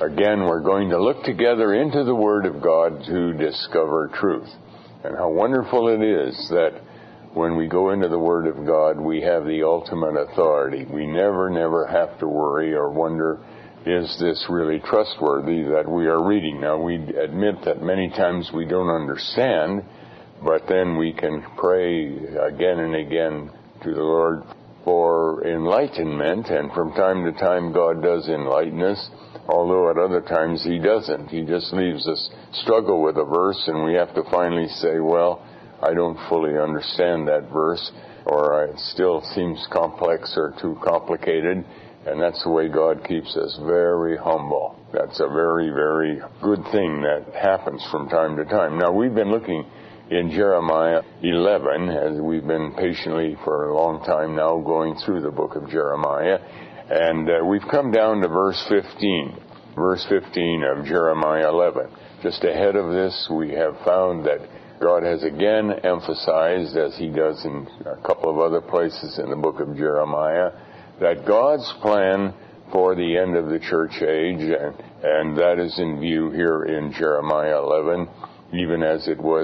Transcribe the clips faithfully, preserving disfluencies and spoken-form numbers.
Again, we're going to look together into the Word of God to discover truth. And how wonderful it is that when we go into the Word of God, we have the ultimate authority. We never, never have to worry or wonder, is this really trustworthy that we are reading? Now, we admit that many times we don't understand, but then we can pray again and again to the Lord for enlightenment, and from time to time God does enlighten us, although at other times He doesn't. He just leaves us struggle with a verse, and we have to finally say, well, I don't fully understand that verse, or it still seems complex or too complicated, and that's the way God keeps us very humble. That's a very, very good thing that happens from time to time. Now, we've been looking in Jeremiah eleven, as we've been patiently for a long time now going through the book of Jeremiah, and uh, we've come down to verse fifteen. Verse fifteen of Jeremiah eleven. Just ahead of this, we have found that God has again emphasized, as He does in a couple of other places in the book of Jeremiah, that God's plan for the end of the church age, and, and that is in view here in Jeremiah eleven, even as it was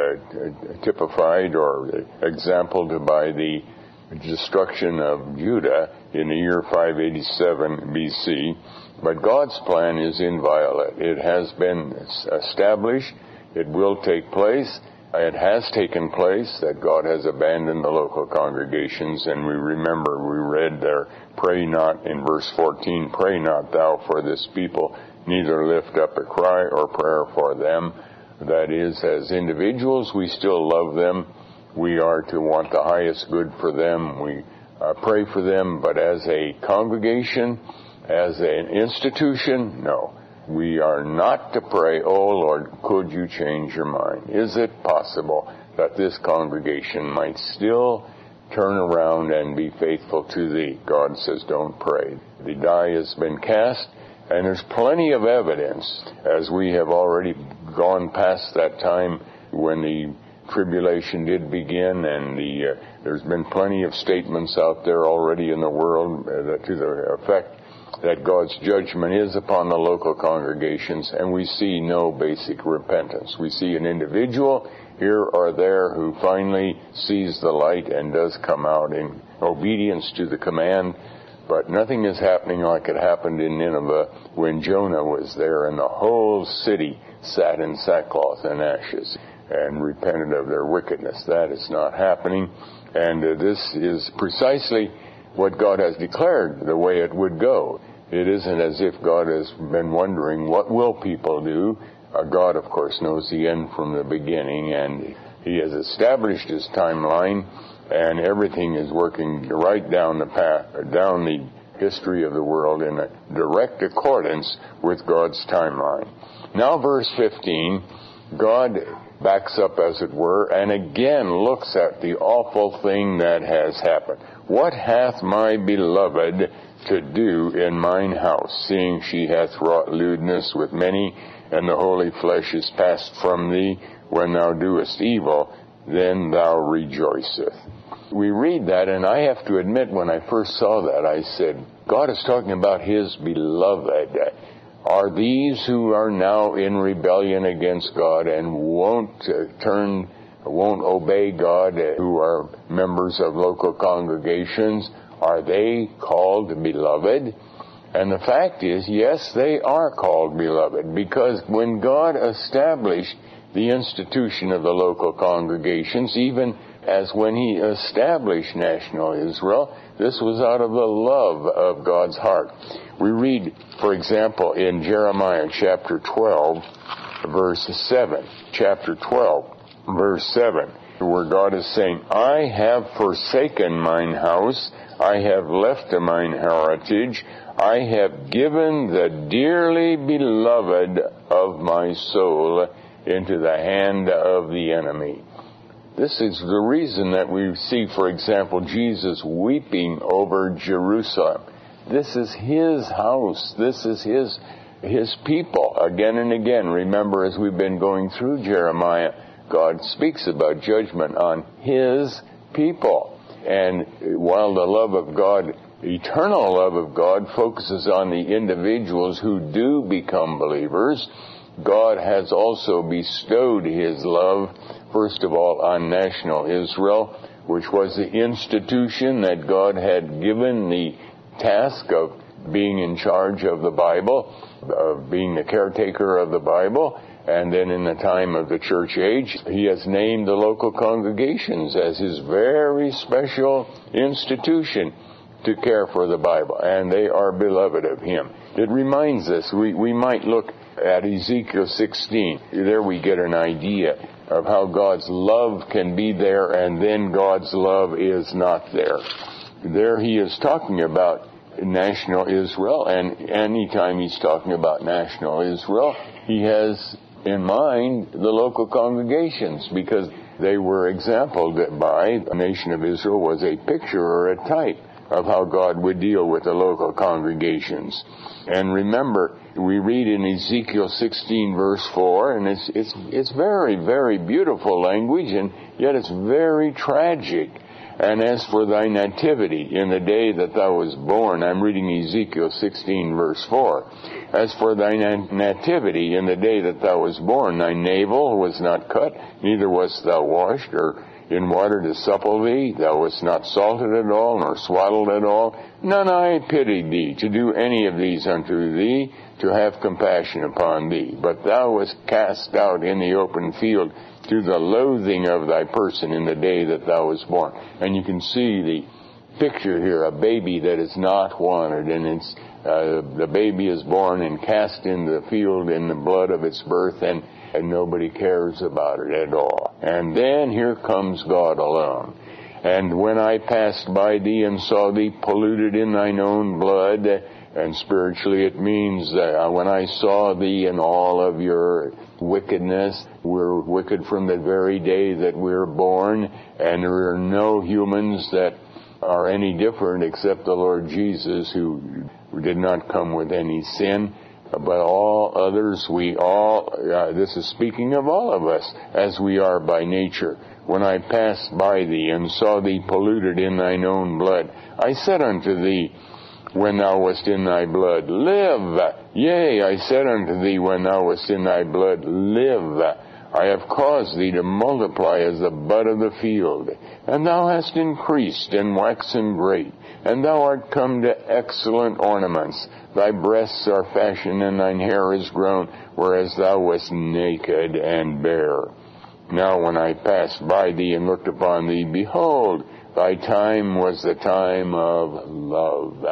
uh, typified or exampled by the destruction of Judah in the year five eighty-seven B C. But God's plan is inviolate. It has been established. It will take place. It has taken place that God has abandoned the local congregations. And we remember, we read there, pray not, in verse fourteen, pray not thou for this people, neither lift up a cry or prayer for them. That is, as individuals, we still love them. We are to want the highest good for them. We uh, pray for them. But as a congregation, as an institution, no. We are not to pray, oh Lord, could you change your mind? Is it possible that this congregation might still turn around and be faithful to Thee? God says, don't pray. The die has been cast, and there's plenty of evidence, as we have already gone past that time when the tribulation did begin, and the uh, there's been plenty of statements out there already in the world uh, to the effect that God's judgment is upon the local congregations, and we see no basic repentance. We see an individual here or there who finally sees the light and does come out in obedience to the command, but nothing is happening like it happened in Nineveh when Jonah was there and the whole city sat in sackcloth and ashes and repented of their wickedness. That is not happening, and uh, this is precisely what God has declared the way it would go. It isn't as if God has been wondering, what will people do? Uh, God, of course, knows the end from the beginning, and He has established His timeline, and everything is working right down the path, down the history of the world in a direct accordance with God's timeline. Now, verse fifteen, God backs up, as it were, and again looks at the awful thing that has happened. What hath my beloved to do in mine house, seeing she hath wrought lewdness with many, and the holy flesh is passed from thee? When thou doest evil, then thou rejoiceth. We read that, and I have to admit, when I first saw that, I said, God is talking about His beloved. Are these who are now in rebellion against God and won't uh, turn, won't obey God, uh, who are members of local congregations, are they called beloved? And the fact is, yes, they are called beloved, because when God established the institution of the local congregations, even as when He established national Israel, this was out of the love of God's heart. We read, for example, in Jeremiah chapter twelve, verse seven. Chapter twelve, verse seven, where God is saying, I have forsaken mine house, I have left mine heritage, I have given the dearly beloved of my soul into the hand of the enemy. This is the reason that we see, for example, Jesus weeping over Jerusalem. This is His house. This is His, His people. Again and again, remember, as we've been going through Jeremiah, God speaks about judgment on His people. And while the love of God eternal love of God focuses on the individuals who do become believers, God has also bestowed His love, first of all, on national Israel, which was the institution that God had given the task of being in charge of the Bible, of being the caretaker of the Bible. And then in the time of the church age, He has named the local congregations as His very special institution to care for the Bible. And they are beloved of Him. It reminds us, we, we might look at Ezekiel sixteen. There we get an idea of how God's love can be there and then God's love is not there. There He is talking about national Israel, and anytime He's talking about national Israel, He has in mind the local congregations, because they were exampled by the nation of Israel was a picture or a type of how God would deal with the local congregations. And remember, we read in Ezekiel sixteen verse four, and it's it's it's very, very beautiful language, and yet it's very tragic. And as for thy nativity in the day that thou was born, I'm reading Ezekiel sixteen verse four. As for thy nativity in the day that thou was born, thy navel was not cut, neither wast thou washed, or in water to supple thee. Thou wast not salted at all, nor swaddled at all. None I pitied thee to do any of these unto thee, to have compassion upon thee. But thou wast cast out in the open field to the loathing of thy person in the day that thou was born. And you can see the picture here, a baby that is not wanted, and it's uh, the baby is born and cast in the field in the blood of its birth, and, and nobody cares about it at all. And then here comes God alone. And when I passed by thee and saw thee polluted in thine own blood, and spiritually it means that when I saw thee in all of your wickedness, we're wicked from the very day that we're born, and there are no humans that are any different except the Lord Jesus, who did not come with any sin. But all others, we all, uh, this is speaking of all of us, as we are by nature. When I passed by thee and saw thee polluted in thine own blood, I said unto thee, when thou wast in thy blood, live. Yea, I said unto thee, when thou wast in thy blood, live. I have caused thee to multiply as the bud of the field, and thou hast increased and waxen great, and thou art come to excellent ornaments. Thy breasts are fashioned, and thine hair is grown, whereas thou wast naked and bare. Now when I passed by thee and looked upon thee, behold, thy time was the time of love.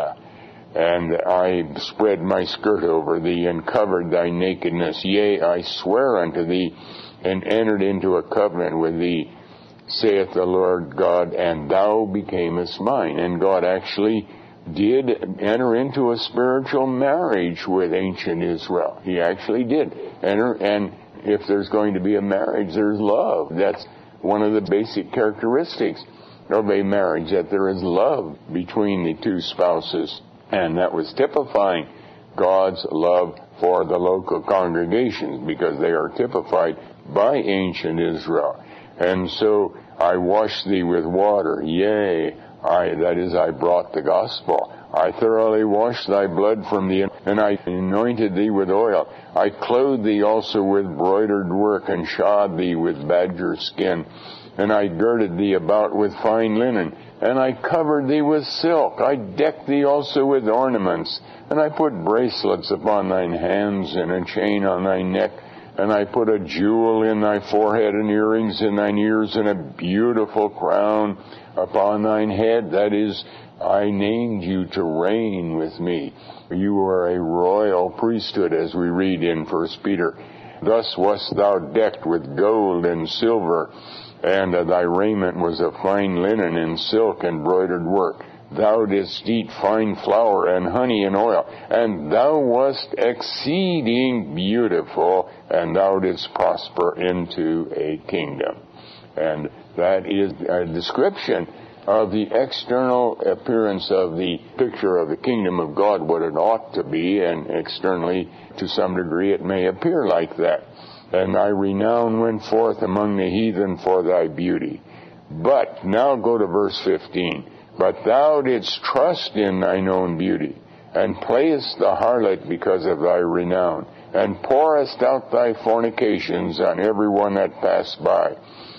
And I spread my skirt over thee, and covered thy nakedness. Yea, I swear unto thee, and entered into a covenant with thee, saith the Lord God, and thou becamest mine. And God actually did enter into a spiritual marriage with ancient Israel. He actually did enter, and if there's going to be a marriage, there's love. That's one of the basic characteristics of a marriage, that there is love between the two spouses. And that was typifying God's love for the local congregations, because they are typified by ancient Israel. And so I washed thee with water, yea, I, that is, I brought the gospel. I thoroughly washed thy blood from thee, and I anointed thee with oil. I clothed thee also with broidered work, and shod thee with badger skin. And I girded thee about with fine linen, and I covered thee with silk. I decked thee also with ornaments, and I put bracelets upon thine hands, and a chain on thy neck, and I put a jewel in thy forehead, and earrings in thine ears, and a beautiful crown upon thine head. That is, I named you to reign with me. You are a royal priesthood, as we read in First Peter. Thus wast thou decked with gold and silver, and uh, thy raiment was of fine linen and silk and broidered work. Thou didst eat fine flour and honey and oil, and thou wast exceeding beautiful, and thou didst prosper into a kingdom. And that is a description of the external appearance of the picture of the kingdom of God, what it ought to be, and externally, to some degree, it may appear like that. And thy renown went forth among the heathen for thy beauty. But, now go to verse fifteen. But thou didst trust in thine own beauty, and playest the harlot because of thy renown, and pourest out thy fornications on every one that passed by.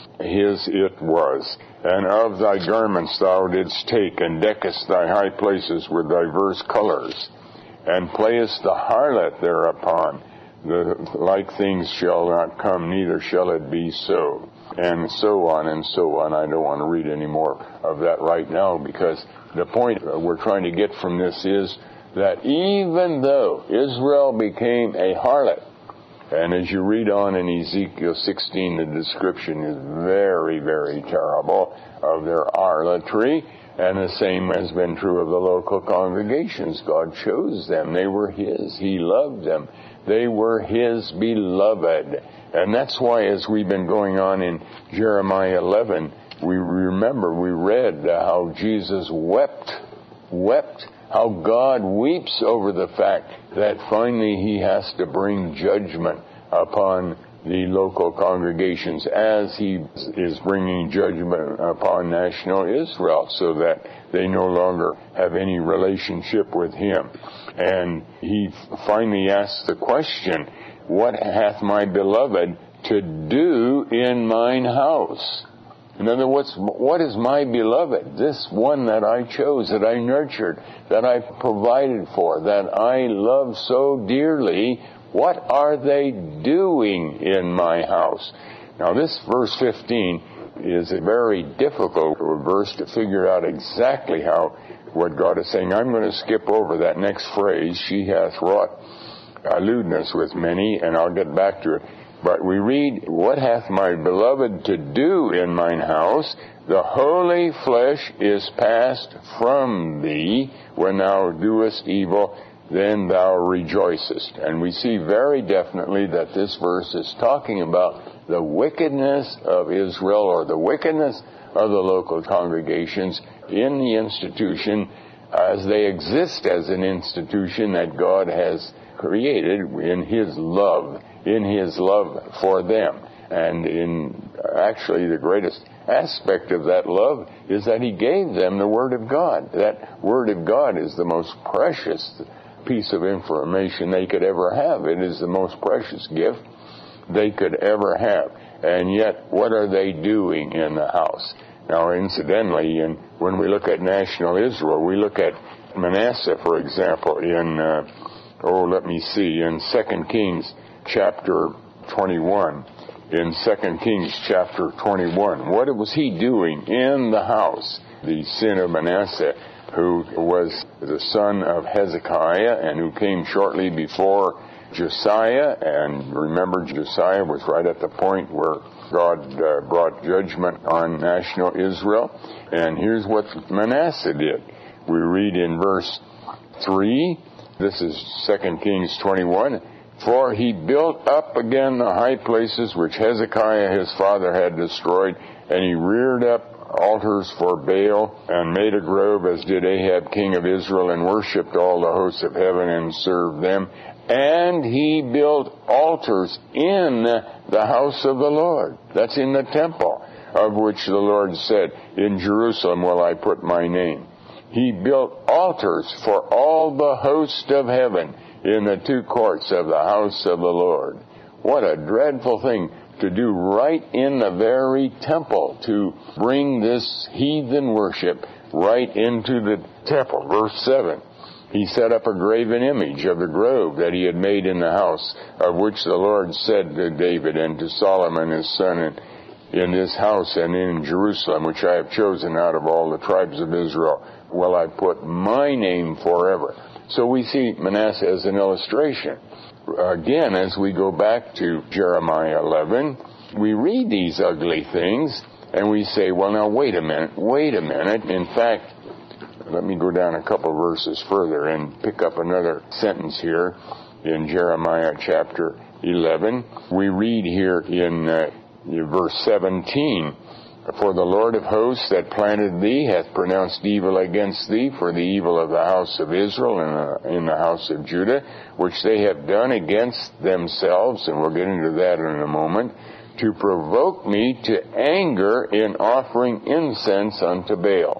His it was. And of thy garments thou didst take, and deckest thy high places with diverse colors, and playest the harlot thereupon. The like things shall not come, neither shall it be so. And so on and so on. I don't want to read any more of that right now, because the point we're trying to get from this is that even though Israel became a harlot, and as you read on in Ezekiel sixteen, the description is very, very terrible of their harlotry, and the same has been true of the local congregations. God chose them. They were His. He loved them. They were His beloved. And that's why, as we've been going on in Jeremiah eleven, we remember, we read how Jesus wept, wept, how God weeps over the fact that finally He has to bring judgment upon the local congregations, as He is bringing judgment upon national Israel, so that they no longer have any relationship with Him. And He finally asks the question, what hath my beloved to do in mine house? In other words, what is my beloved? This one that I chose, that I nurtured, that I provided for, that I love so dearly, what are they doing in my house? Now this verse fifteen is a very difficult verse to figure out exactly how, what God is saying. I'm going to skip over that next phrase, she hath wrought lewdness with many, and I'll get back to it. But we read, what hath my beloved to do in mine house? The holy flesh is passed from thee. When thou doest evil, then thou rejoicest. And we see very definitely that this verse is talking about the wickedness of Israel, or the wickedness of the local congregations in the institution as they exist as an institution that God has created in His love, in His love for them. And in actually the greatest aspect of that love is that He gave them the Word of God. That Word of God is the most precious piece of information they could ever have. It is the most precious gift they could ever have. And yet, what are they doing in the house? Now, incidentally, and when we look at national Israel, we look at Manasseh, for example, in, uh, oh, let me see, in Second Kings chapter twenty-one. In Second Kings chapter twenty-one, what was he doing in the house? The sin of Manasseh, who was the son of Hezekiah and who came shortly before Josiah. And remember, Josiah was right at the point where God uh, brought judgment on national Israel. And here's what Manasseh did. We read in verse three, this is Second Kings twenty-one, for he built up again the high places which Hezekiah his father had destroyed, and he reared up altars for Baal, and made a grove, as did Ahab king of Israel, and worshipped all the hosts of heaven, and served them. And he built altars in the house of the Lord. That's in the temple, of which the Lord said, in Jerusalem will I put my name. He built altars for all the host of heaven in the two courts of the house of the Lord. What a dreadful thing to do right in the very temple, to bring this heathen worship right into the temple. Verse seven, he set up a graven image of the grove that he had made in the house, of which the Lord said to David and to Solomon his son, and in this house and in Jerusalem, which I have chosen out of all the tribes of Israel, will I put my name forever. So we see Manasseh as an illustration. Again, as we go back to Jeremiah eleven, we read these ugly things, and we say, well, now, wait a minute, wait a minute. In fact, let me go down a couple verses further and pick up another sentence here in Jeremiah chapter eleven. We read here in uh, verse seventeen, for the Lord of hosts that planted thee hath pronounced evil against thee for the evil of the house of Israel and uh, in the house of Judah, which they have done against themselves, and we'll get into that in a moment, to provoke me to anger in offering incense unto Baal.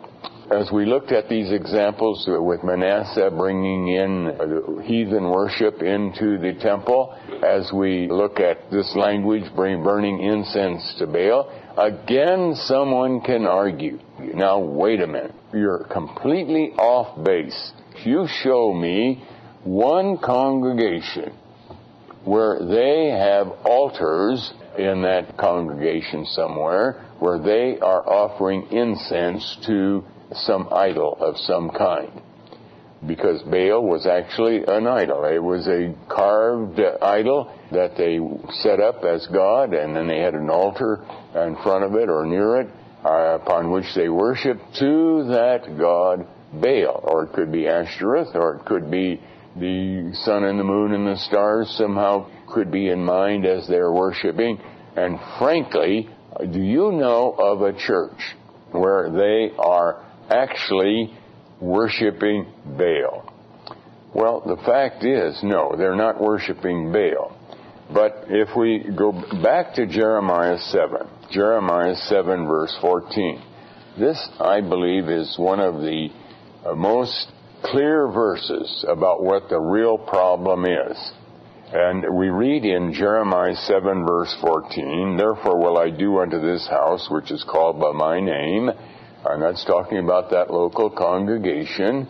as we looked at these examples with Manasseh bringing in heathen worship into the temple, as we look at this language, burning incense to Baal, again someone can argue, now wait a minute, you're completely off base. You show me one congregation where they have altars in that congregation somewhere where they are offering incense to some idol of some kind. Because Baal was actually an idol. It was a carved idol that they set up as God, and then they had an altar in front of it or near it uh, upon which they worshiped to that god Baal. Or it could be Ashtoreth, or it could be the sun and the moon and the stars somehow could be in mind as they're worshiping. And frankly, do you know of a church where they are actually worshiping Baal? Well, the fact is, no, they're not worshiping Baal. But if we go back to Jeremiah seven, Jeremiah seven verse fourteen, this, I believe, is one of the uh, most clear verses about what the real problem is. And we read in Jeremiah seven verse fourteen, "Therefore will I do unto this house, which is called by my name," and that's talking about that local congregation,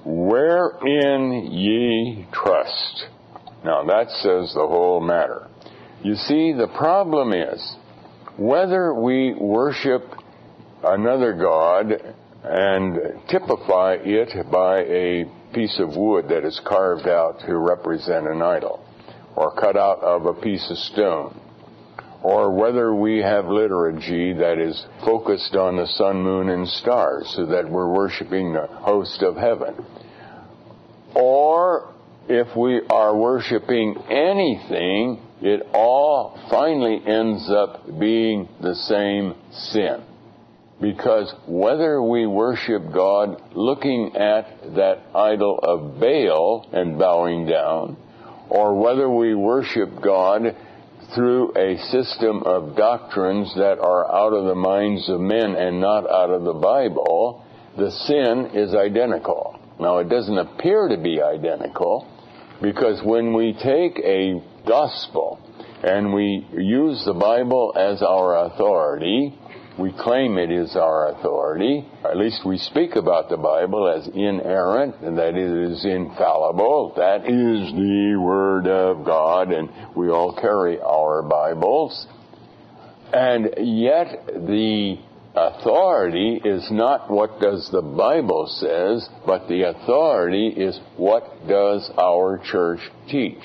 "wherein ye trust." Now that says the whole matter. You see, the problem is, whether we worship another god and typify it by a piece of wood that is carved out to represent an idol, or cut out of a piece of stone, or whether we have liturgy that is focused on the sun, moon, and stars so that we're worshiping the host of heaven, or if we are worshiping anything, it all finally ends up being the same sin. Because whether we worship God looking at that idol of Baal and bowing down, or whether we worship God through a system of doctrines that are out of the minds of men and not out of the Bible, the sin is identical. Now, it doesn't appear to be identical, because when we take a gospel and we use the Bible as our authority, we claim it is our authority, at least we speak about the Bible as inerrant, and that it is infallible, that is the Word of God, and we all carry our Bibles. And yet the authority is not what does the Bible says, but the authority is what does our church teach.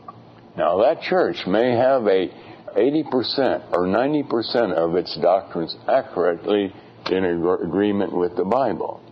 Now that church may have a eighty percent or ninety percent of its doctrines accurately in agreement with the Bible.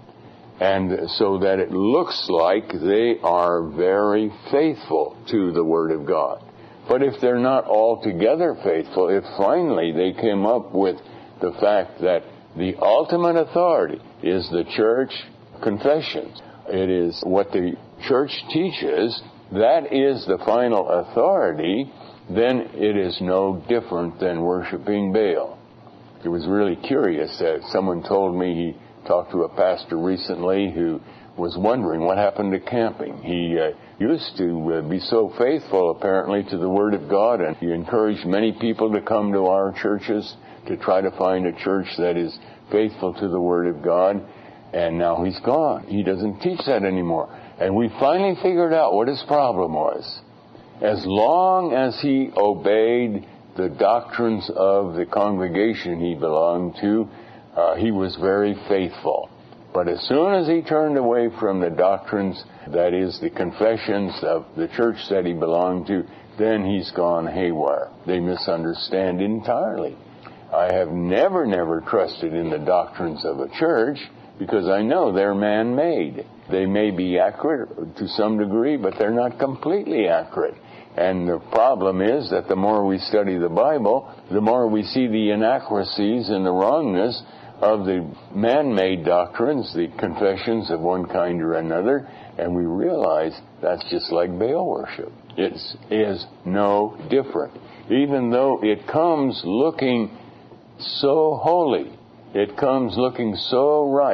And so that it looks like they are very faithful to the Word of God. But if they're not altogether faithful, if finally they came up with the fact that the ultimate authority is the church confessions, it is what the church teaches, that is the final authority, then it is no different than worshiping Baal. It was really curious that someone told me he talked to a pastor recently who was wondering what happened to camping. He uh, used to uh, be so faithful, apparently, to the Word of God, and he encouraged many people to come to our churches to try to find a church that is faithful to the Word of God, and now he's gone. He doesn't teach that anymore. And we finally figured out what his problem was. As long as he obeyed the doctrines of the congregation he belonged to, uh, he was very faithful. But as soon as he turned away from the doctrines, that is, the confessions of the church that he belonged to, then he's gone haywire. They misunderstand entirely. I have never, never trusted in the doctrines of a church because I know they're man-made. They may be accurate to some degree, but they're not completely accurate. And the problem is that the more we study the Bible, the more we see the inaccuracies and the wrongness of the man-made doctrines, the confessions of one kind or another, and we realize that's just like Baal worship. It is no different. Even though it comes looking so holy, it comes looking so right,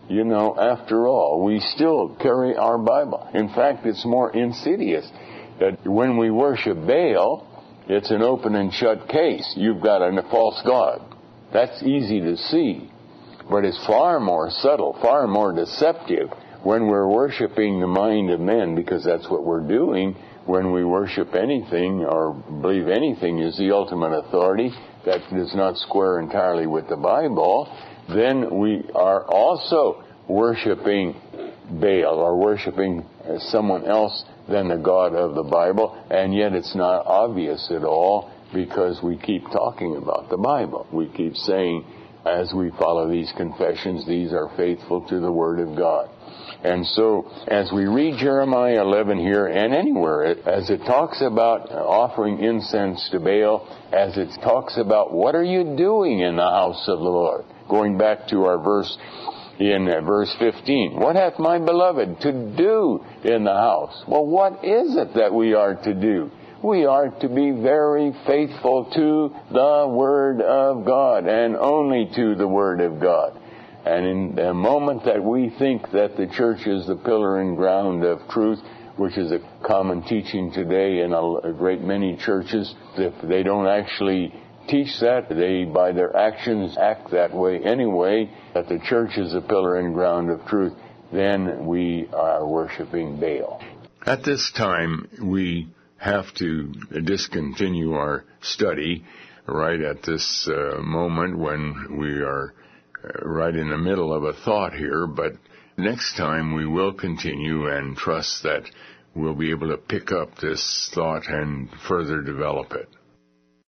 You know, after all, we still carry our Bible. In fact, it's more insidious that when we worship Baal, it's an open and shut case. You've got a false god. That's easy to see. But it's far more subtle, far more deceptive when we're worshiping the mind of men, because that's what we're doing when we worship anything or believe anything is the ultimate authority that does not square entirely with the Bible. Then we are also worshiping Baal or worshiping someone else than the God of the Bible, and yet it's not obvious at all because we keep talking about the Bible. We keep saying, as we follow these confessions, these are faithful to the Word of God. And so, as we read Jeremiah eleven here, and anywhere, as it talks about offering incense to Baal, as it talks about what are you doing in the house of the Lord, going back to our verse in uh, verse fifteen, what hath my beloved to do in the house? Well, what is it that we are to do? We are to be very faithful to the Word of God, and only to the Word of God. And in the moment that we think that the church is the pillar and ground of truth, which is a common teaching today in a great many churches, if they don't actually teach that, they by their actions act that way anyway, that the church is the pillar and ground of truth, then we are worshiping Baal. At this time, we have to discontinue our study right at this uh, moment when we are uh, right in the middle of a thought here, but next time we will continue and trust that we'll be able to pick up this thought and further develop it.